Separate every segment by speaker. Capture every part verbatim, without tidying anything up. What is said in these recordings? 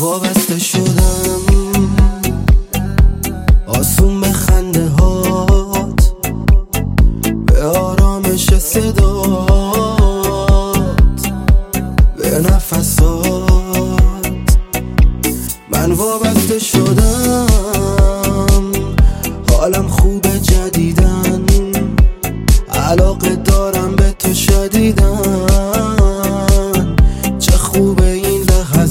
Speaker 1: وابسته شدم آسون به خنده هات، به آرامش صدات، به نفسات. من وابسته شدم، حالم خوبه جدیدن، علاقه دارم به تو شدیدن. چه خوبه این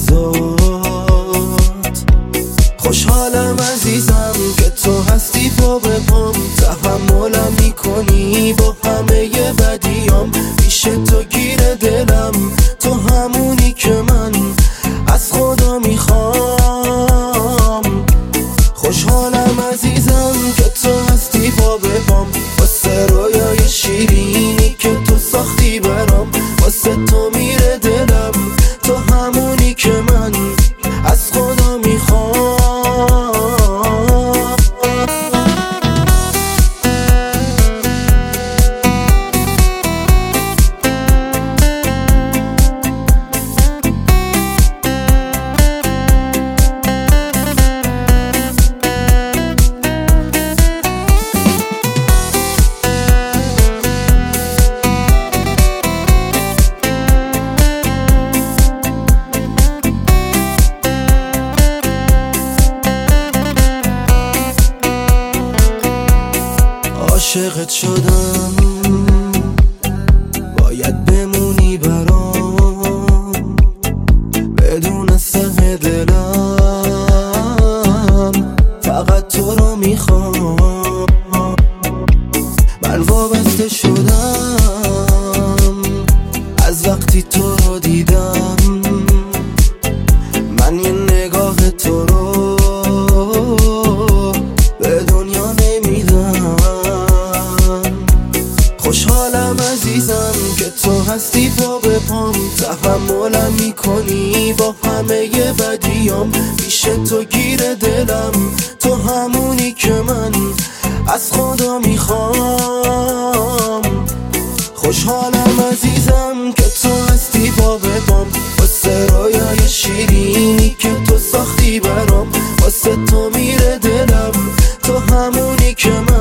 Speaker 1: لحظات، خوشحالم عزیزم که تو هستی پا به پام. تحملم میکنی با همه بدیام، پیش تو گیر دلم، تو همونی که من از خدا میخوام. خوشحالم عزیزم که تو هستی پا به پام، واسه رویای شیرینی که تو ساختی برام. واسه تو میره دلم، تو همونی که من از خدا میخوام. عاشقت شدم، باید بمونی برام، بدون سهم دلم فقط تو رو میخوام. من وابسته شدم از وقتی تو رو دیدم، من یه نگاه تو رو به دنیا نمیدم. خوشحالم عزیزم که تو هستی پا به پام، تحملم میکنی با همه بدیام، پیش تو گیر دلم، تو همونی که من از خدا میخوام. خوشحالم عزیزم که تو هستی پا به پام، واسه رویای شیرینی که تو ساختی برام. واسه تو میره دلم، تو همونی که من